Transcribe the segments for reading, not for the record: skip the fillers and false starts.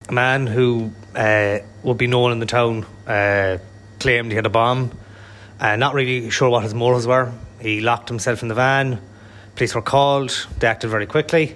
a man who would be known in the town claimed he had a bomb. Not really sure what his motives were. He locked himself in the van. Police were called. They acted very quickly.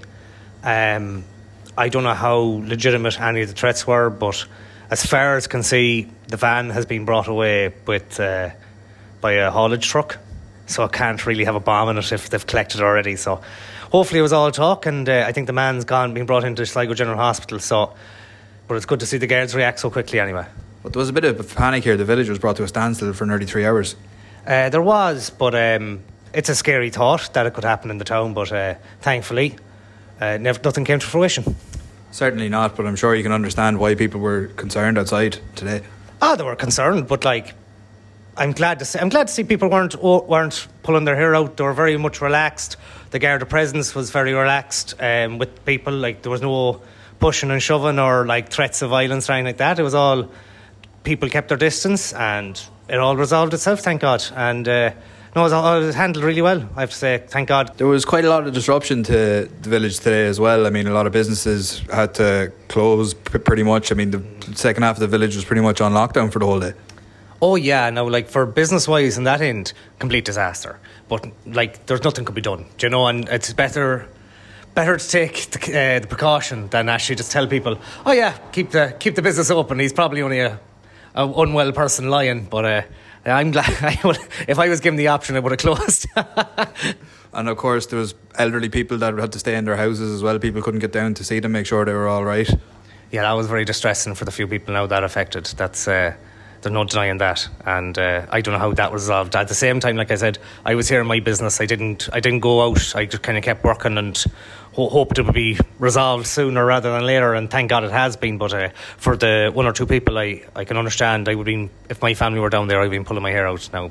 I don't know how legitimate any of the threats were, but as far as can see, the van has been brought away with by a haulage truck, so it can't really have a bomb in it if they've collected it already. So hopefully it was all talk, and I think the man's being brought into Sligo General Hospital. But it's good to see the guards react so quickly anyway. But there was a bit of panic here. The village was brought to a standstill for nearly 3 hours. There was, but it's a scary thought that it could happen in the town, but thankfully nothing came to fruition. Certainly not, but I'm sure you can understand why people were concerned outside today. They were concerned, but I'm glad to see people weren't pulling their hair out. They were very much relaxed. The Garda presence was very relaxed with people. There was no pushing and shoving or threats of violence or anything like that. It was all people kept their distance, and it all resolved itself, thank God. And it was handled really well, I have to say, thank God. There was quite a lot of disruption to the village today as well. I mean, a lot of businesses had to close pretty much. I mean, the second half of the village was pretty much on lockdown for the whole day. Oh yeah, no, for business-wise in that end, complete disaster. But there's nothing could be done, do you know? And it's better to take the precaution than actually just tell people, oh yeah, keep the business open. He's probably only a unwell person lying, but I'm glad. If I was given the option, I would have closed. And of course, there was elderly people that had to stay in their houses as well. People couldn't get down to see them, make sure they were all right. Yeah, that was very distressing for the few people now that affected. That's there's no denying that, and I don't know how that was resolved. At the same time, like I said, I was here in my business. I didn't go out. I just kind of kept working and hoped it would be resolved sooner rather than later. And thank God it has been. But for the one or two people, I can understand. If my family were down there, I'd been pulling my hair out now.